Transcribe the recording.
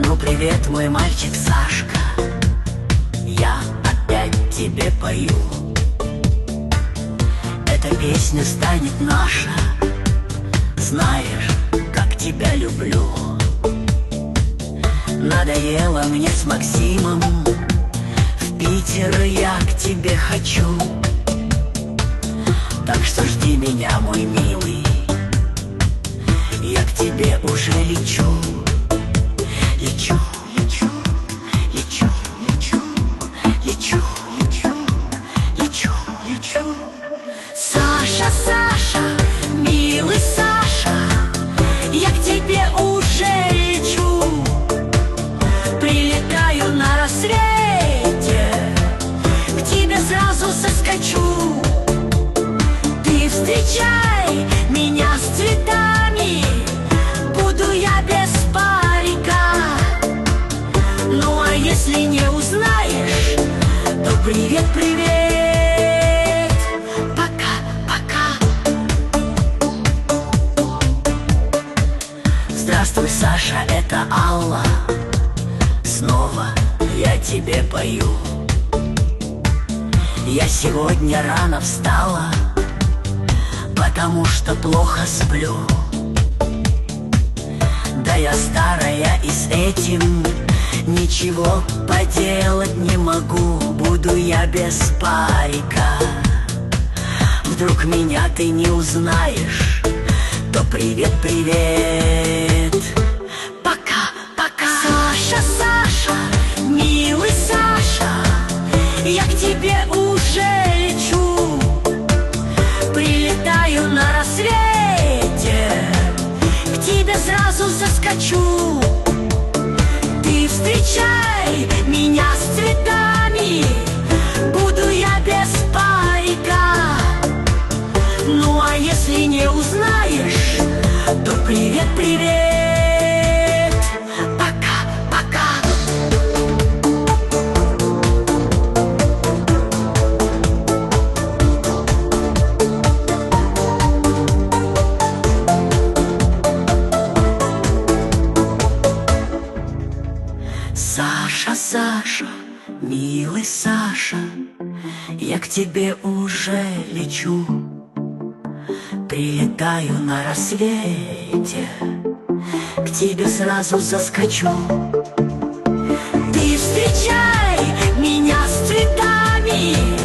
Ну привет, мой мальчик Сашка, я опять тебе пою. Эта песня станет наша, знаешь, как тебя люблю. Надоело мне с Максимом, в Питер я к тебе хочу. Так что жди меня, мой милый, я к тебе уже лечу. Лечу, лечу, лечу, лечу, лечу, лечу, лечу, лечу. Саша, Саша, милый Саша, я к тебе уже лечу. Прилетаю на рассвете, к тебе сразу соскочу. Ты встречай меня с цветами, буду я без парика. Ну а если не узнаешь, то привет, привет, пока, пока. Здравствуй, Саша, это Алла, снова я тебе пою. Я сегодня рано встала, потому что плохо сплю. Да я старая и с этим ничего поделать не могу. Буду я без парика. Вдруг меня ты не узнаешь, то привет, привет, пока, пока. Саша, Саша, милый Саша, я к тебе уже лечу. Прилетаю на рассвете, к тебе сразу заскочу. Ты встречай меня с цветами, буду я без парика. Ну а если не узнаешь, то привет, привет, пока, пока. Саша, Саша, милый Саша, я к тебе уже лечу. Прилетаю на рассвете, к тебе сразу заскочу. Ты встречай меня с цветами,